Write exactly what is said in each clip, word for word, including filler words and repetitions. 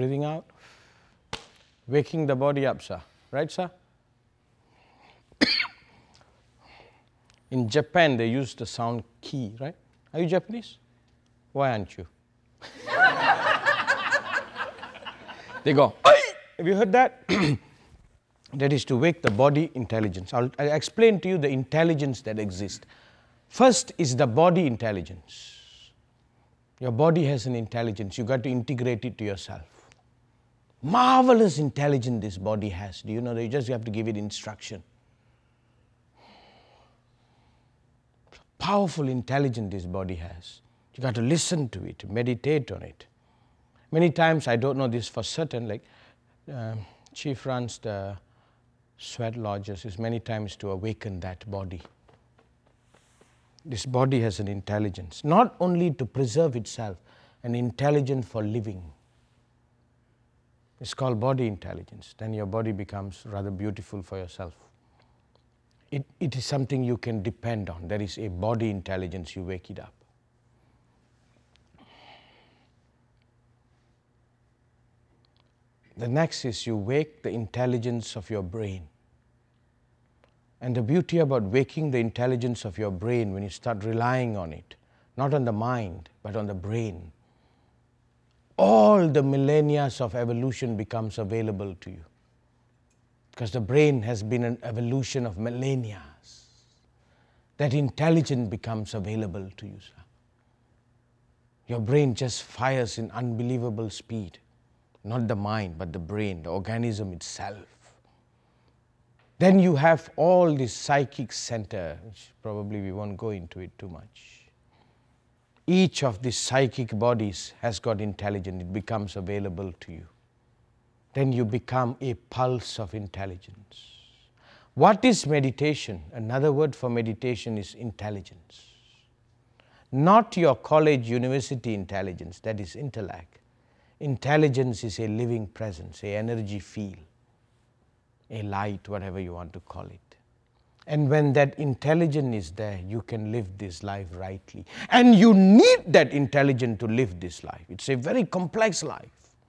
breathing out, waking the body up, sir. Right, sir? In Japan, they use the sound ki, right? Are you Japanese? Why aren't you? They go, "Oi!" Have you heard that? That is to wake the body intelligence. I'll, I'll explain to you the intelligence that exists. First is the body intelligence. Your body has an intelligence. You got to integrate it to yourself. Marvelous intelligence this body has. Do you know that you just have to give it instruction? Powerful intelligence this body has. You got to listen to it, meditate on it. Many times, I don't know this for certain, like um, Chief runs the sweat lodges is many times to awaken that body. This body has an intelligence, not only to preserve itself, an intelligence for living. It's called body intelligence. Then your body becomes rather beautiful for yourself. It, it is something you can depend on. There is a body intelligence, you wake it up. The next is you wake the intelligence of your brain. And the beauty about waking the intelligence of your brain when you start relying on it, not on the mind, but on the brain, all the millennia of evolution becomes available to you. Because the brain has been an evolution of millennia. That intelligence becomes available to you, sir. Your brain just fires in unbelievable speed. Not the mind, but the brain, the organism itself. Then you have all this psychic center, which probably we won't go into it too much. Each of these psychic bodies has got intelligence. It becomes available to you. Then you become a pulse of intelligence. What is meditation? Another word for meditation is intelligence. Not your college, university intelligence, that is intellect. Intelligence is a living presence, a energy field, a light, whatever you want to call it. And when that intelligence is there, you can live this life rightly. And you need that intelligence to live this life. It's a very complex life.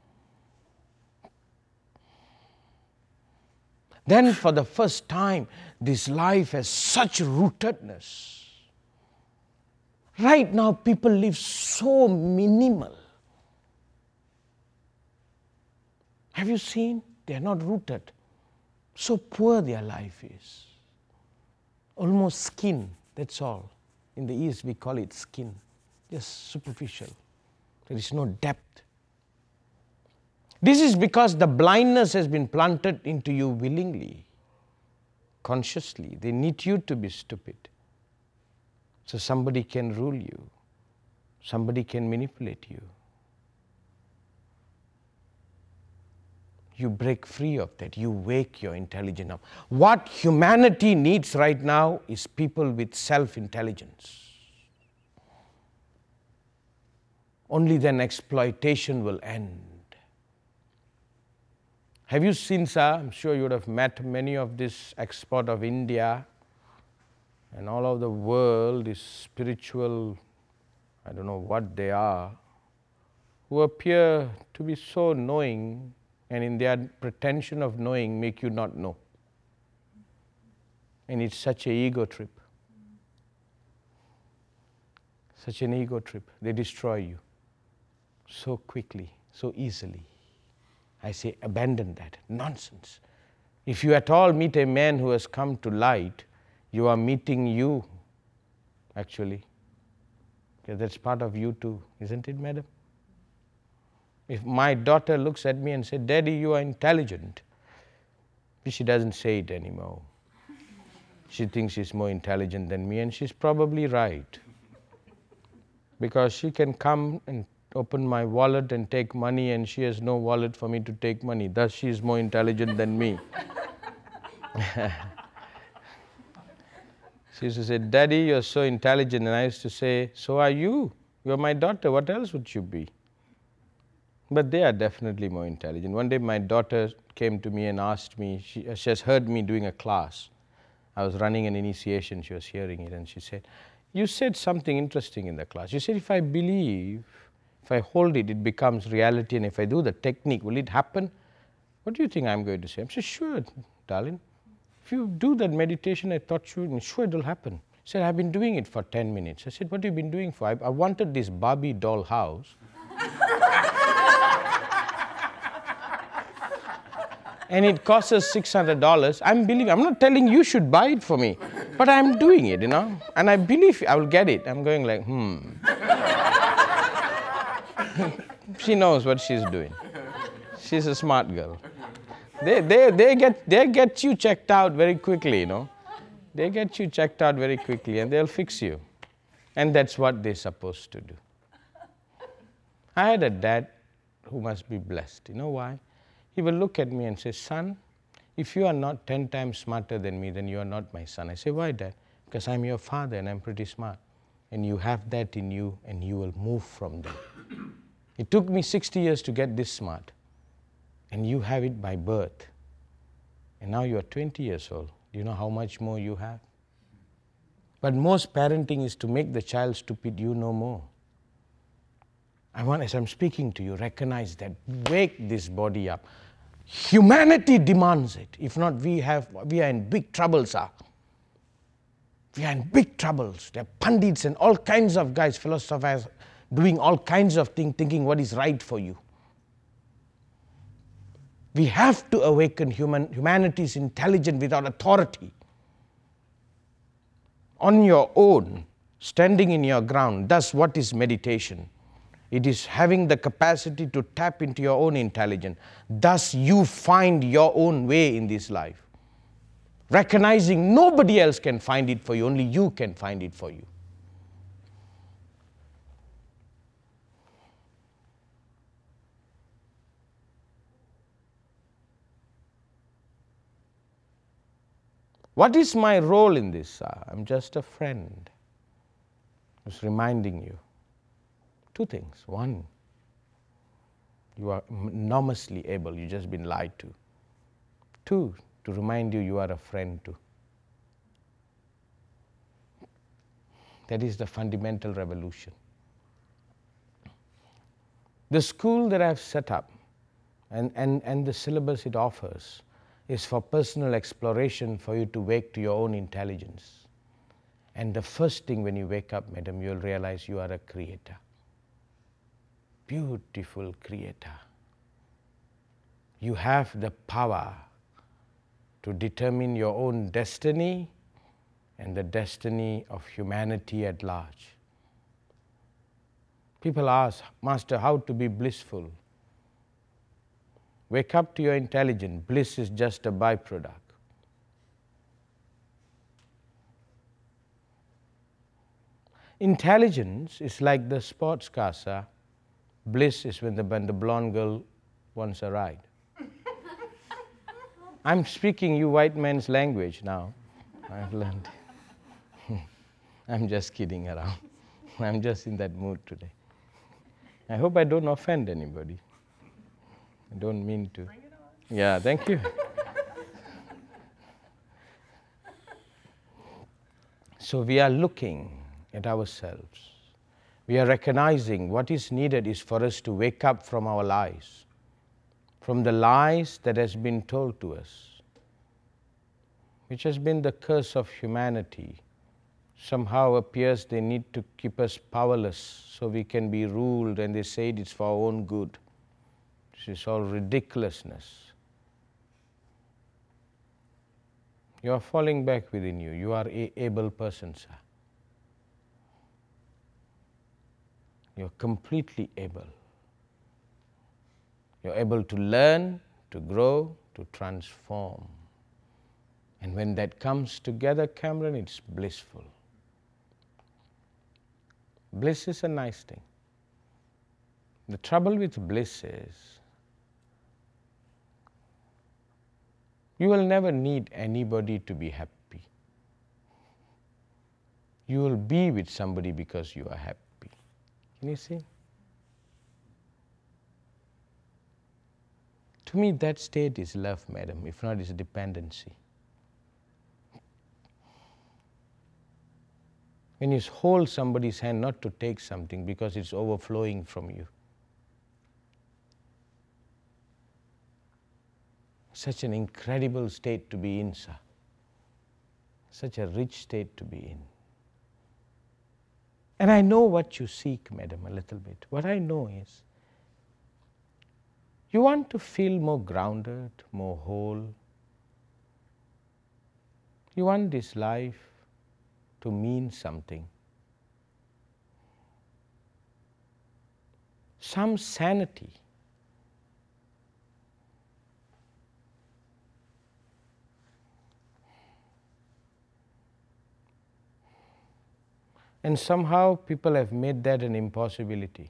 Then for the first time, this life has such rootedness. Right now, people live so minimal. Have you seen? They are not rooted. So poor their life is. Almost skin, that's all. In the East, we call it skin. Just superficial. There is no depth. This is because the blindness has been planted into you willingly, consciously. They need you to be stupid. So somebody can rule you. Somebody can manipulate you. You break free of that. You wake your intelligence up. What humanity needs right now is people with self-intelligence. Only then exploitation will end. Have you seen, sir? I'm sure you would have met many of this export of India and all of the world, this spiritual, I don't know what they are, who appear to be so knowing, and in their pretension of knowing make you not know. And it's such an ego trip. Such an ego trip. They destroy you so quickly, so easily. I say abandon that. Nonsense. If you at all meet a man who has come to light, you are meeting you, actually. Because that's part of you too, isn't it, madam? If my daughter looks at me and says, Daddy, you are intelligent, she doesn't say it anymore. She thinks she's more intelligent than me, and she's probably right. Because she can come and open my wallet and take money, and she has no wallet for me to take money. Thus, she is more intelligent than me. She used to say, Daddy, you're so intelligent. And I used to say, so are you. You're my daughter. What else would you be? But they are definitely more intelligent. One day my daughter came to me and asked me, she, she has heard me doing a class. I was running an initiation, she was hearing it, and she said, you said something interesting in the class. You said, if I believe If I hold it, it becomes reality, and if I do the technique, will it happen? What do you think I'm going to say? I'm saying, sure, darling. If you do that meditation I taught you, sure it will happen. He said, I've been doing it for ten minutes. I said, what have you been doing for? I, I wanted this Barbie doll house. And it costs us six hundred dollars. I'm believing, I'm not telling you should buy it for me, but I'm doing it, you know. And I believe I will get it. I'm going like, hmm. She knows what she's doing. She's a smart girl. They, they, they, get, they get you checked out very quickly, you know. They get you checked out very quickly and they'll fix you. And that's what they're supposed to do. I had a dad who must be blessed. You know why? He will look at me and say, son, if you are not ten times smarter than me, then you are not my son. I say, why, Dad? Because I'm your father and I'm pretty smart. And you have that in you and you will move from there. It took me sixty years to get this smart. And you have it by birth. And now you are twenty years old. Do you know how much more you have? But most parenting is to make the child stupid, you know more. I want, as I'm speaking to you, recognize that. Wake this body up. Humanity demands it. If not, we have, we are in big trouble, sir. We are in big troubles. There are pundits and all kinds of guys, philosophers, doing all kinds of things, thinking what is right for you. We have to awaken human, humanity is intelligent without authority. On your own, standing in your ground, that's what is meditation. It is having the capacity to tap into your own intelligence. Thus you find your own way in this life. Recognizing nobody else can find it for you, only you can find it for you. What is my role in this? I'm just a friend who's reminding you. Two things. One, you are enormously able, you've just been lied to. Two, to remind you you are a friend too. That is the fundamental revolution. The school that I've set up and, and, and the syllabus it offers is for personal exploration, for you to wake to your own intelligence. And the first thing when you wake up, madam, you'll realize you are a creator. Beautiful creator. You have the power to determine your own destiny and the destiny of humanity at large. People ask, Master, how to be blissful? Wake up to your intelligence. Bliss is just a byproduct. Intelligence is like the sports car, sir. Bliss is when the, when the blonde girl wants a ride. I'm speaking you white man's language now. I've learned. I'm just kidding around. I'm just in that mood today. I hope I don't offend anybody. I don't mean to. Bring it on. Yeah, thank you. So we are looking at ourselves. We are recognizing what is needed is for us to wake up from our lies, from the lies that has been told to us, which has been the curse of humanity. Somehow appears they need to keep us powerless so we can be ruled, and they say it's for our own good. This is all ridiculousness. You are falling back within you. You are an able person, sir. You're completely able. You're able to learn, to grow, to transform. And when that comes together, Cameron, it's blissful. Bliss is a nice thing. The trouble with bliss is you will never need anybody to be happy. You will be with somebody because you are happy. Can you see? To me, that state is love, madam. If not, it's dependency. When you hold somebody's hand not to take something because it's overflowing from you, Such an incredible state to be in, sir. Such a rich state to be in. And I know what you seek, madam, a little bit. What I know is, you want to feel more grounded, more whole. You want this life to mean something. Some sanity. And somehow people have made that an impossibility.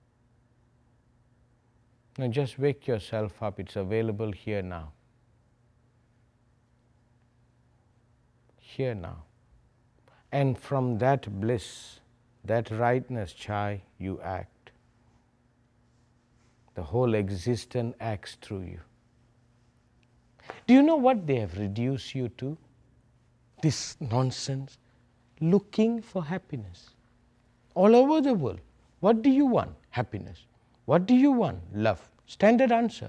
Now just wake yourself up, it's available here now. Here now. And from that bliss, that rightness, Chai, you act. The whole existence acts through you. Do you know what they have reduced you to? This nonsense. Looking for happiness. All over the world. What do you want? Happiness. What do you want? Love. Standard answer.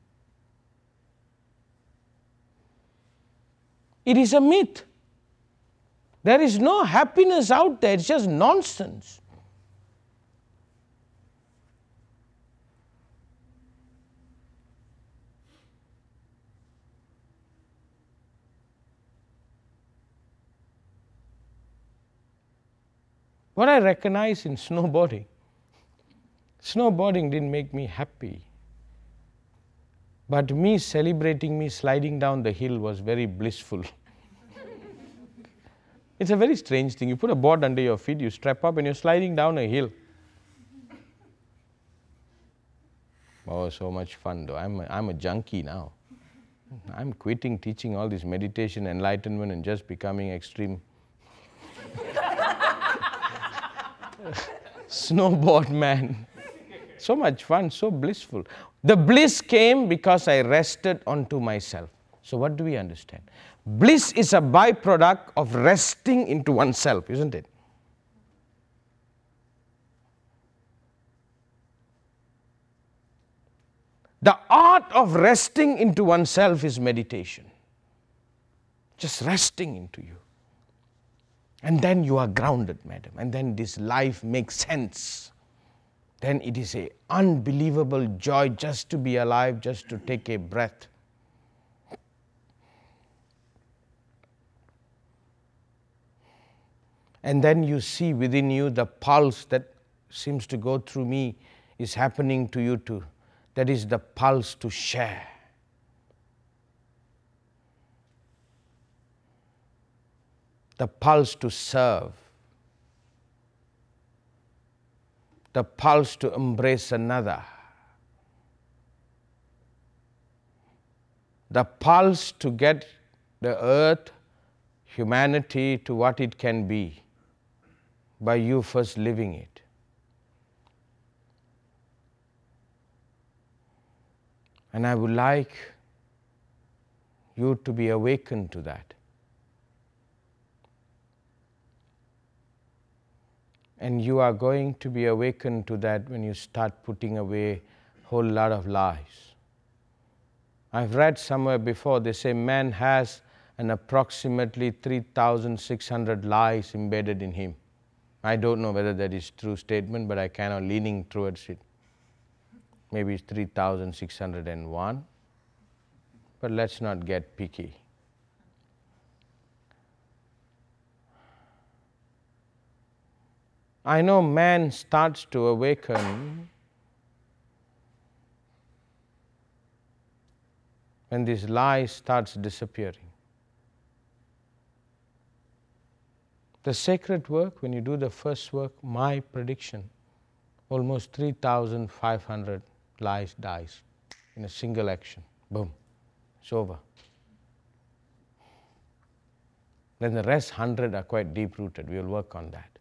It is a myth. There is no happiness out there, it's just nonsense. What I recognize in snowboarding, snowboarding didn't make me happy. But me celebrating me sliding down the hill was very blissful. It's a very strange thing. You put a board under your feet, you strap up and you're sliding down a hill. Oh, so much fun though. I'm a, I'm a junkie now. I'm quitting teaching all this meditation, enlightenment and just becoming extreme snowboard man. So much fun, so blissful. The bliss came because I rested onto myself. So what do we understand? Bliss is a byproduct of resting into oneself, isn't it? The art of resting into oneself is meditation. Just resting into you. And then you are grounded, madam. And then this life makes sense. Then it is an unbelievable joy just to be alive, just to take a breath. And then you see within you the pulse that seems to go through me is happening to you too. That is the pulse to share. The pulse to serve. The pulse to embrace another. The pulse to get the earth, humanity to what it can be by you first living it. And I would like you to be awakened to that. And you are going to be awakened to that when you start putting away a whole lot of lies. I've read somewhere before, they say man has an approximately three thousand six hundred lies embedded in him. I don't know whether that is true statement, but I kind of leaning towards it. Maybe it's three thousand six hundred one, but let's not get picky. I know man starts to awaken when this lie starts disappearing. The sacred work, when you do the first work, my prediction, almost three thousand five hundred lies dies in a single action. Boom, it's over. Then the rest one hundred are quite deep-rooted. We will work on that.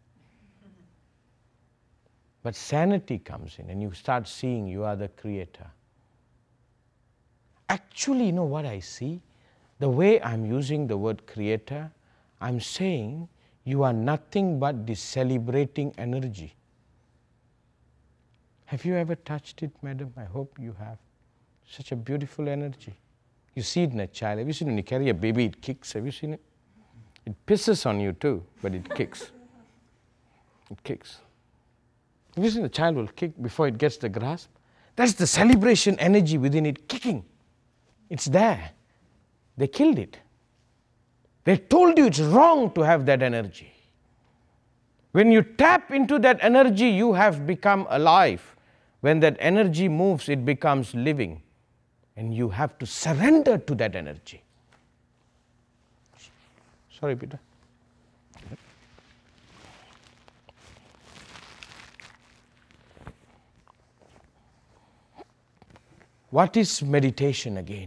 But sanity comes in and you start seeing you are the creator. Actually, you know what I see? The way I'm using the word creator, I'm saying you are nothing but the celebrating energy. Have you ever touched it, madam? I hope you have. Such a beautiful energy. You see it in a child. Have you seen when you carry a baby, it kicks? Have you seen it? It pisses on you too, but it kicks. It kicks. Have you seen a child will kick before it gets the grasp? That's the celebration energy within it kicking. It's there. They killed it. They told you it's wrong to have that energy. When you tap into that energy, you have become alive. When that energy moves, it becomes living. And you have to surrender to that energy. Sorry, Peter. What is meditation again?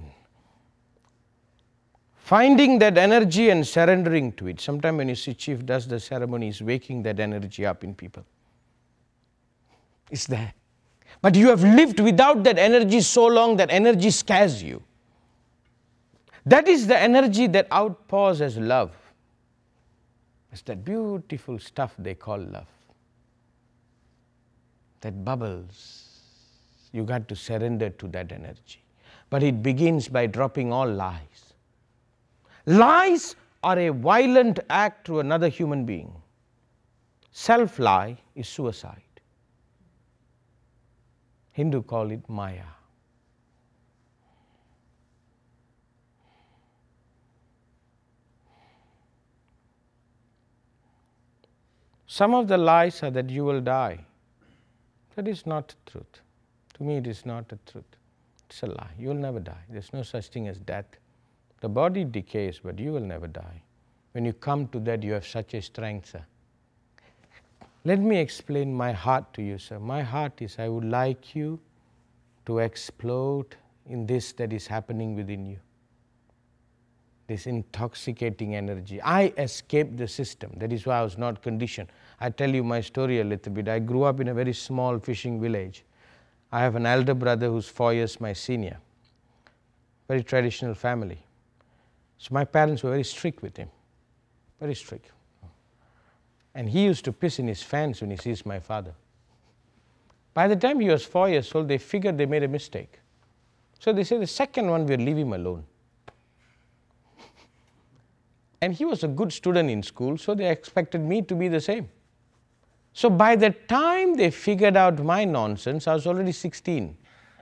Finding that energy and surrendering to it. Sometimes when you see Chief does the ceremony, he's waking that energy up in people. It's there. But you have lived without that energy so long that energy scares you. That is the energy that outpours as love. It's that beautiful stuff they call love. That bubbles. You got to surrender to that energy. But it begins by dropping all lies. Lies are a violent act to another human being. Self-lie is suicide. Hindu call it Maya. Some of the lies are that you will die. That is not the truth. To me, it is not the truth. It's a lie. You will never die. There's no such thing as death. The body decays, but you will never die. When you come to that, you have such a strength, sir. Let me explain my heart to you, sir. My heart is I would like you to explode in this that is happening within you. This intoxicating energy. I escaped the system. That is why I was not conditioned. I tell you my story a little bit. I grew up in a very small fishing village. I have an elder brother who's four years my senior. Very traditional family. So my parents were very strict with him. Very strict. And he used to piss in his fans when he sees my father. By the time he was four years old, they figured they made a mistake. So they said, the second one, we'll leave him alone. And he was a good student in school, so they expected me to be the same. So by the time they figured out my nonsense, I was already sixteen.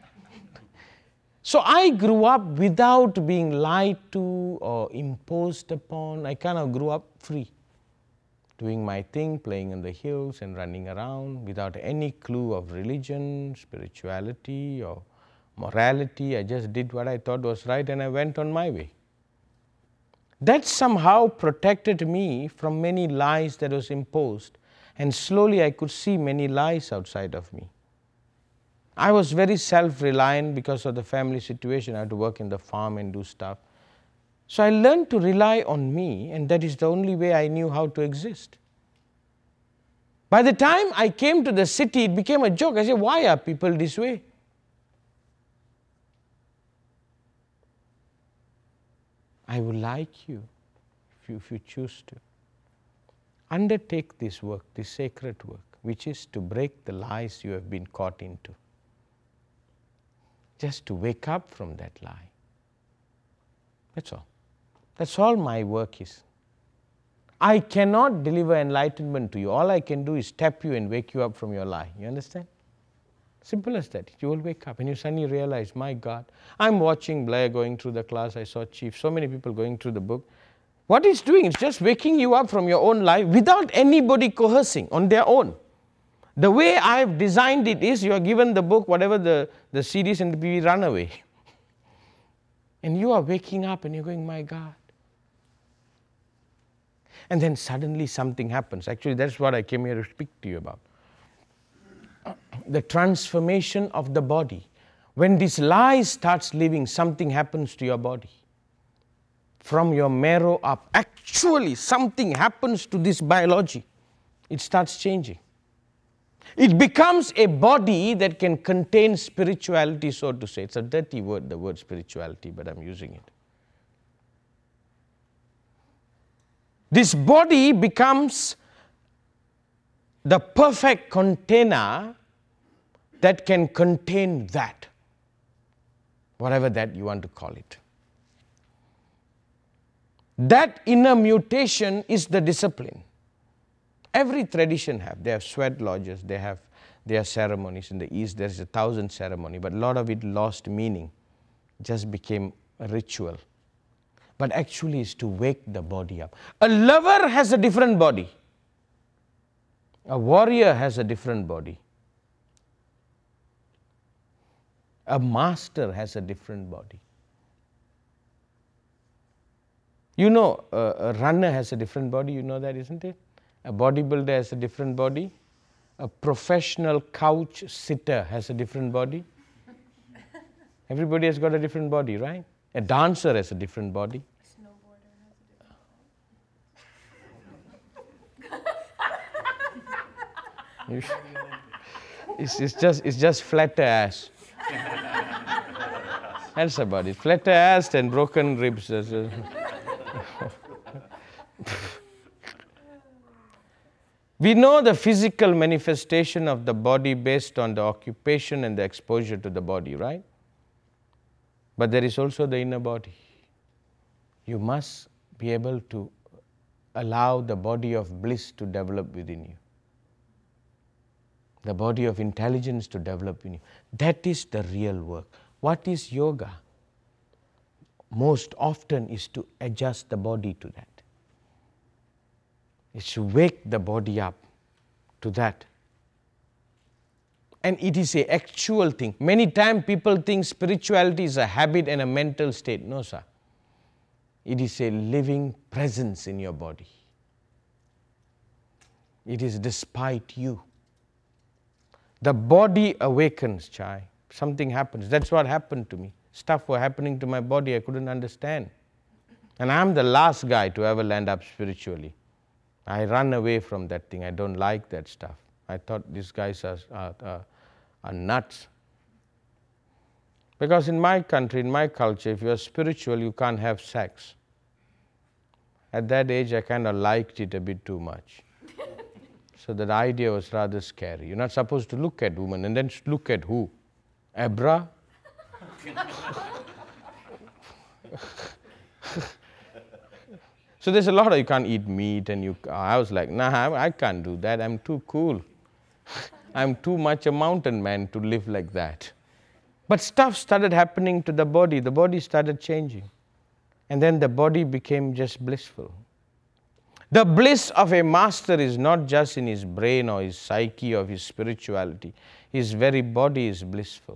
So I grew up without being lied to or imposed upon. I kind of grew up free, doing my thing, playing in the hills and running around without any clue of religion, spirituality or morality. I just did what I thought was right and I went on my way. That somehow protected me from many lies that was imposed, and slowly I could see many lies outside of me. I was very self-reliant because of the family situation. I had to work in the farm and do stuff. So I learned to rely on me, and that is the only way I knew how to exist. By the time I came to the city, it became a joke. I said, why are people this way? I would like you, if you, if you choose to, undertake this work, this sacred work, which is to break the lies you have been caught into. Just to wake up from that lie. That's all. That's all my work is. I cannot deliver enlightenment to you. All I can do is tap you and wake you up from your lie. You understand? Simple as that. You will wake up and you suddenly realize, my God, I'm watching Blair going through the class. I saw Chief, so many people going through the book. What it's doing is just waking you up from your own life without anybody coercing on their own. The way I've designed it is you are given the book, whatever the, the C Ds, and we run away. And you are waking up and you're going, my God. And then suddenly something happens. Actually, that's what I came here to speak to you about. The transformation of the body. When this lie starts leaving, something happens to your body. From your marrow up. Actually, something happens to this biology. It starts changing. It becomes a body that can contain spirituality, so to say. It's a dirty word, the word spirituality, but I'm using it. This body becomes the perfect container that can contain that, whatever that you want to call it. That inner mutation is the discipline. Every tradition have. They have sweat lodges, they have their ceremonies. In the East, there is a thousand ceremony, but a lot of it lost meaning, just became a ritual. But actually is to wake the body up. A lover has a different body. A warrior has a different body. A master has a different body. You know, uh, a runner has a different body, you know that, isn't it? A bodybuilder has a different body. A professional couch sitter has a different body. Everybody has got a different body, right? A dancer has a different body. A snowboarder has a different body. it's, it's, just, it's just flatter ass. That's about it. Flatter ass and broken ribs. We know the physical manifestation of the body based on the occupation and the exposure to the body, right? But there is also the inner body. You must be able to allow the body of bliss to develop within you, the body of intelligence to develop in you. That is the real work. What is yoga? Most often is to adjust the body to that. It's to wake the body up to that. And it is an actual thing. Many times people think spirituality is a habit and a mental state. No, sir. It is a living presence in your body. It is despite you. The body awakens, Chai. Something happens. That's what happened to me. Stuff was happening to my body I couldn't understand. And I'm the last guy to ever land up spiritually. I run away from that thing. I don't like that stuff. I thought these guys are, are, are, are nuts. Because in my country, in my culture, if you are spiritual, you can't have sex. At that age, I kind of liked it a bit too much. So that idea was rather scary. You're not supposed to look at women, and then look at who? Abra? So there's a lot of, you can't eat meat, and you, I was like, nah, I can't do that, I'm too cool. I'm too much a mountain man to live like that. But stuff started happening to the body, the body started changing. And then the body became just blissful. The bliss of a master is not just in his brain or his psyche or his spirituality. His very body is blissful.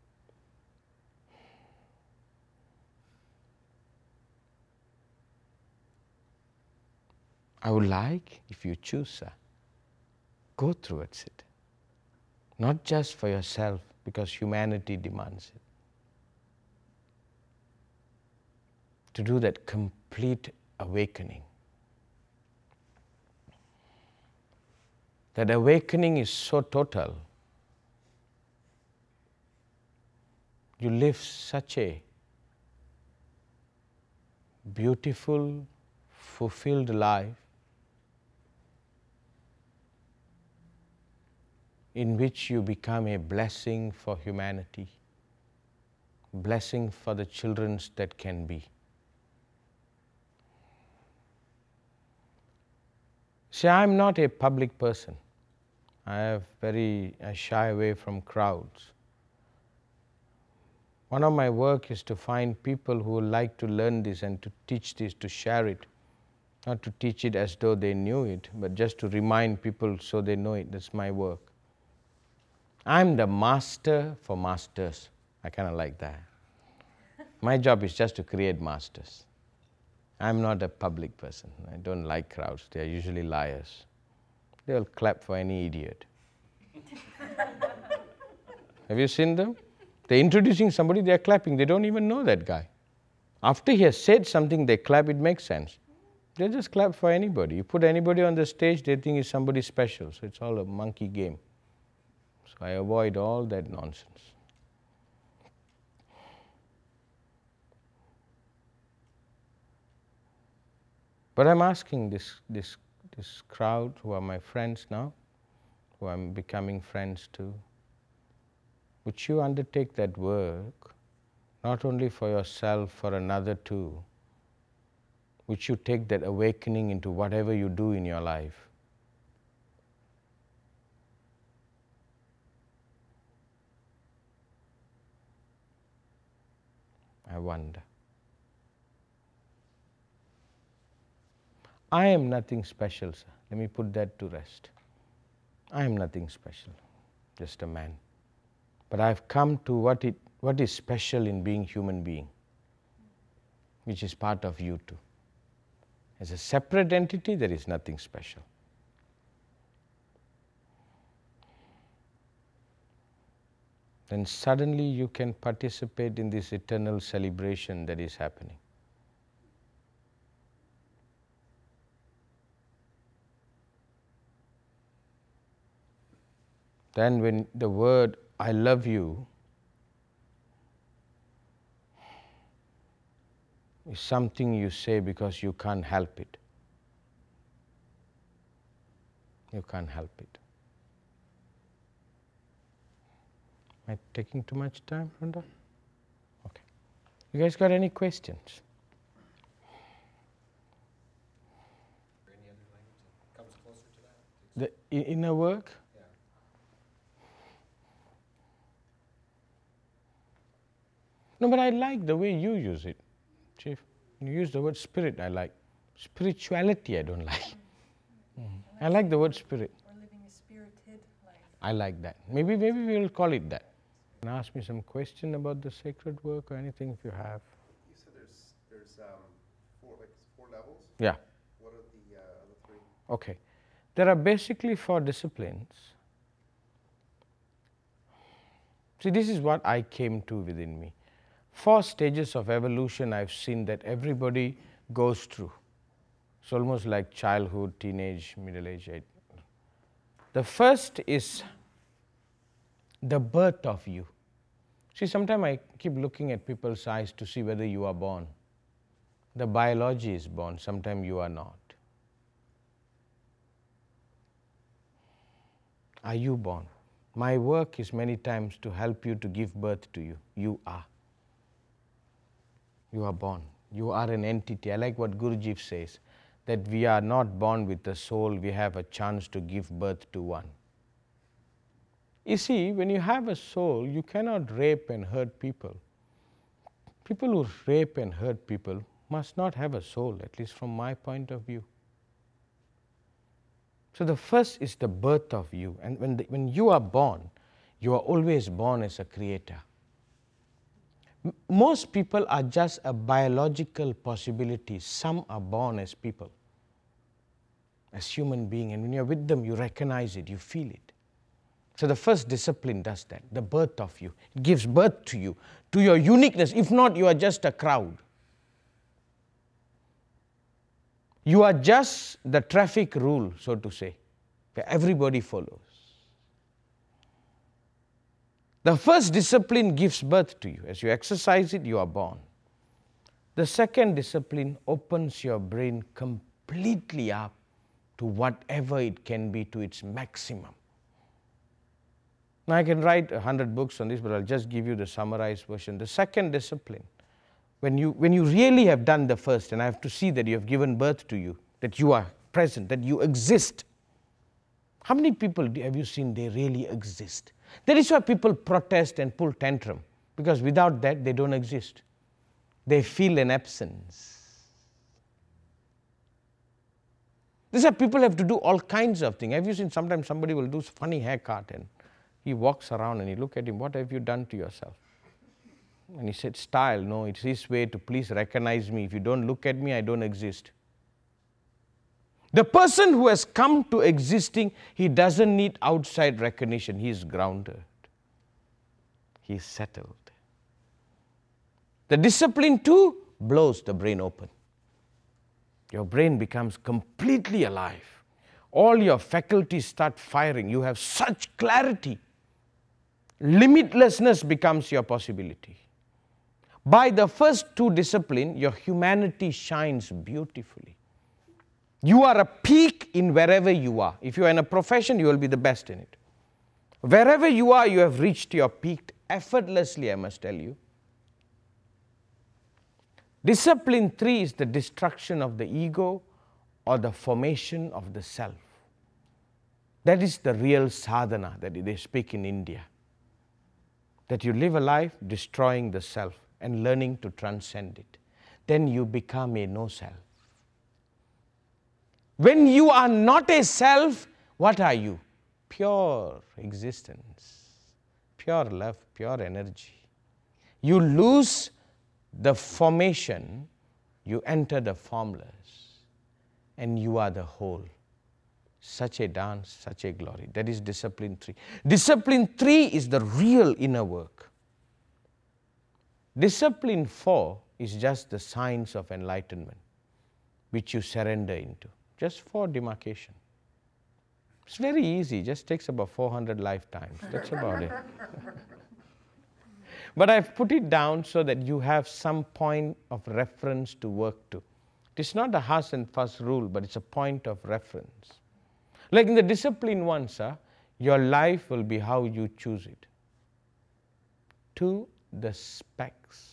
I would like, if you choose, sir, go towards it. Not just for yourself, because humanity demands it. To do that complete awakening. That awakening is so total. You live such a beautiful, fulfilled life in which you become a blessing for humanity, blessing for the children that can be. See, I'm not a public person. I have very, I shy away from crowds. One of my work is to find people who would like to learn this and to teach this, to share it. Not to teach it as though they knew it, but just to remind people so they know it. That's my work. I'm the master for masters. I kind of like that. My job is just to create masters. I'm not a public person. I don't like crowds. They are usually liars. They'll clap for any idiot. Have you seen them? They're introducing somebody, they're clapping. They don't even know that guy. After he has said something, they clap, it makes sense. They just clap for anybody. You put anybody on the stage, they think it's somebody special. So it's all a monkey game. So I avoid all that nonsense. But I'm asking this, this, this crowd who are my friends now, who I'm becoming friends to, would you undertake that work, not only for yourself, for another too, which you take that awakening into whatever you do in your life. I wonder. I am nothing special, sir. Let me put that to rest. I am nothing special, just a man. But I've come to what it what is special in being human being, which is part of you too. As a separate entity, there is nothing special. Then suddenly you can participate in this eternal celebration that is happening. Then when the word I love you is something you say because you can't help it. You can't help it. Am I taking too much time, Rhonda? Okay. You guys got any questions? Any other language that comes closer to that? The i- inner work? Yeah. No, but I like the way you use it, Chief. You use the word spirit, I like. Spirituality, I don't like. Mm. I like the word spirit. Or living a spirited life. I like that. Maybe, maybe we will call it that. And ask me some question about the sacred work or anything if you have. You said there's there's um, four like four levels. Yeah. What are the uh, other three? Okay. There are basically four disciplines. See, this is what I came to within me. Four stages of evolution I've seen that everybody goes through. It's almost like childhood, teenage, middle age. age. The first is the birth of you. See, sometimes I keep looking at people's eyes to see whether you are born. The biology is born, sometimes you are not. Are you born? My work is many times to help you to give birth to you. You are. You are born. You are an entity. I like what Guruji says, that we are not born with a soul, we have a chance to give birth to one. You see, when you have a soul, you cannot rape and hurt people. People who rape and hurt people must not have a soul, at least from my point of view. So the first is the birth of you. And when, the, when you are born, you are always born as a creator. M- most people are just a biological possibility. Some are born as people, as human beings. And when you're with them, you recognize it, you feel it. So the first discipline does that, the birth of you. It gives birth to you, to your uniqueness. If not, you are just a crowd. You are just the traffic rule, so to say, where everybody follows. The first discipline gives birth to you. As you exercise it, you are born. The second discipline opens your brain completely up to whatever it can be, to its maximum. Now, I can write a hundred books on this, but I'll just give you the summarized version. The second discipline, when you, when you really have done the first, and I have to see that you have given birth to you, that you are present, that you exist. How many people have you seen they really exist? That is why people protest and pull tantrum, because without that, they don't exist. They feel an absence. This is why people have to do all kinds of things. Have you seen sometimes somebody will do funny haircut and he walks around and you look at him, what have you done to yourself? And he said, style. No, it's his way to please recognize me. If you don't look at me, I don't exist. The person who has come to existing, he doesn't need outside recognition. He is grounded. He is settled. The discipline too blows the brain open. Your brain becomes completely alive. All your faculties start firing. You have such clarity. Limitlessness becomes your possibility. By the first two disciplines, your humanity shines beautifully. You are a peak in wherever you are. If you are in a profession, you will be the best in it. Wherever you are, you have reached your peak effortlessly, I must tell you. Discipline three is the destruction of the ego or the formation of the self. That is the real sadhana that they speak in India. That you live a life destroying the self and learning to transcend it. Then you become a no self. When you are not a self, what are you? Pure existence, pure love, pure energy. You lose the formation, you enter the formless, and you are the whole. Such a dance, such a glory. That is discipline three. Discipline three is the real inner work. Discipline four is just the science of enlightenment, which you surrender into. Just four demarcation. It's very easy, just takes about four hundred lifetimes. That's about it. But I've put it down so that you have some point of reference to work to. It is not a hard and fast rule, but it's a point of reference. Like in the discipline one, sir, your life will be how you choose it. To the specs.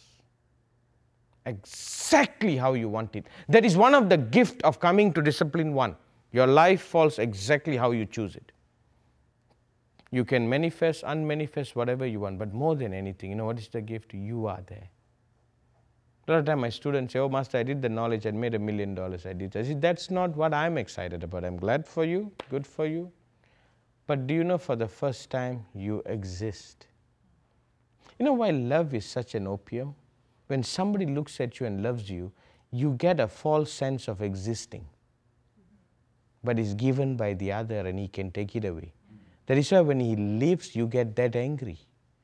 Exactly how you want it. That is one of the gift of coming to discipline one. Your life falls exactly how you choose it. You can manifest, unmanifest, whatever you want, but more than anything, you know what is the gift? You are there. A lot of time my students say, oh Master, I did the knowledge, I made a million dollars, I did. I said, that's not what I'm excited about. I'm glad for you, good for you. But do you know for the first time, you exist. You know why love is such an opium? When somebody looks at you and loves you, you get a false sense of existing. But it's given by the other and he can take it away. That is why when he leaves, you get that angry.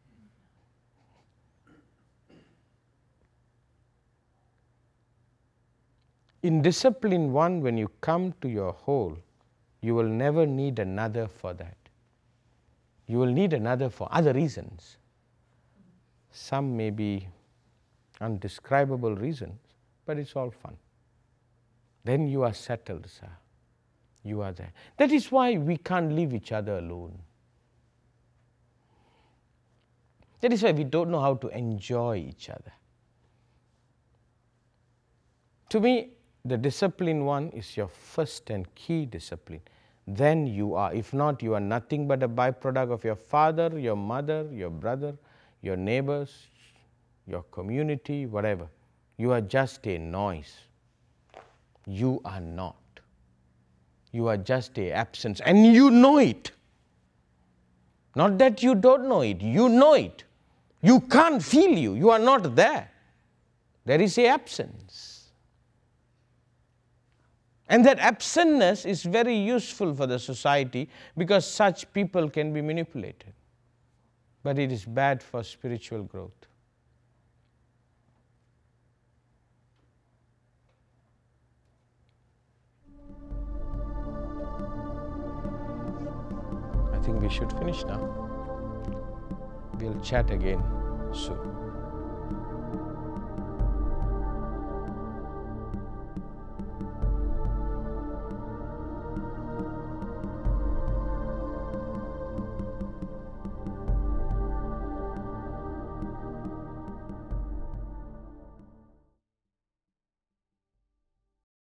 In discipline one, when you come to your whole, you will never need another for that. You will need another for other reasons. Some may be undescribable reasons, but it's all fun. Then you are settled, sir. You are there. That is why we can't leave each other alone. That is why we don't know how to enjoy each other. To me, the discipline one is your first and key discipline. Then you are. If not, you are nothing but a byproduct of your father, your mother, your brother, your neighbors, your community, whatever. You are just a noise. You are not. You are just a absence, and you know it. Not that you don't know it, you know it. You can't feel you, you are not there. There is a absence. And that absentness is very useful for the society because such people can be manipulated. But it is bad for spiritual growth. I think we should finish now. We'll chat again soon.